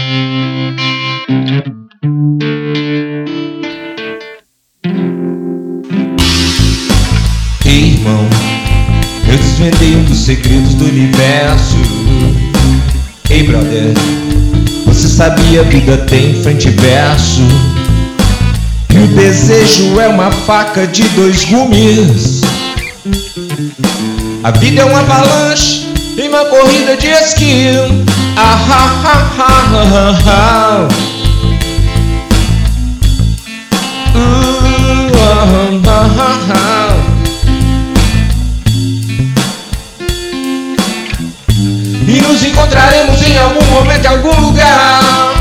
Irmão, eu desvendei um dos segredos do universo. Ei, brother, você sabia, a vida tem frente e verso. E o desejo é uma faca de dois gumes. A vida é uma avalanche e uma corrida de esqui. Ah, ah, ah, ah, ah, ah. E nos encontraremos em algum momento, em algum lugar.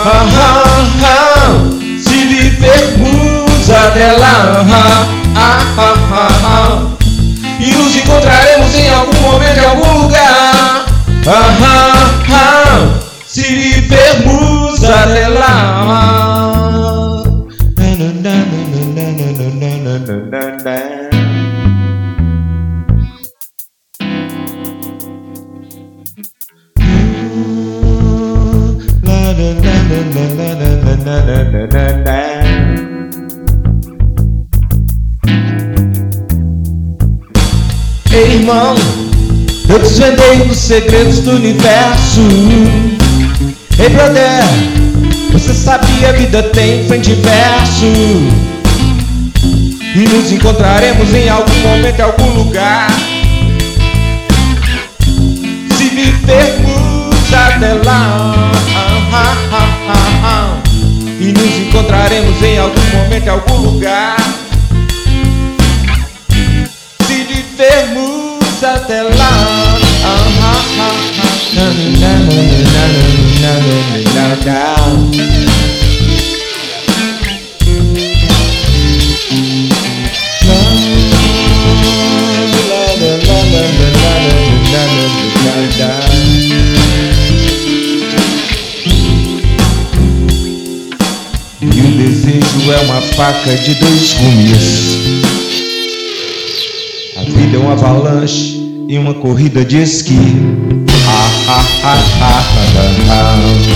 Se vivermos até lá. E nos encontraremos em algum momento, em algum lugar. Se vivermos até lá. Ei, irmão, eu desvendei um dos segredos do universo. Ei, brother, você sabia, a vida tem frente e verso. E nos encontraremos em algum momento, em algum lugar. Se vivermos até lá. E nos encontraremos em algum momento, em algum lugar. Se vivermos até lá. E o desejo é uma faca de dois gumes. A vida é uma avalanche e uma corrida de esqui.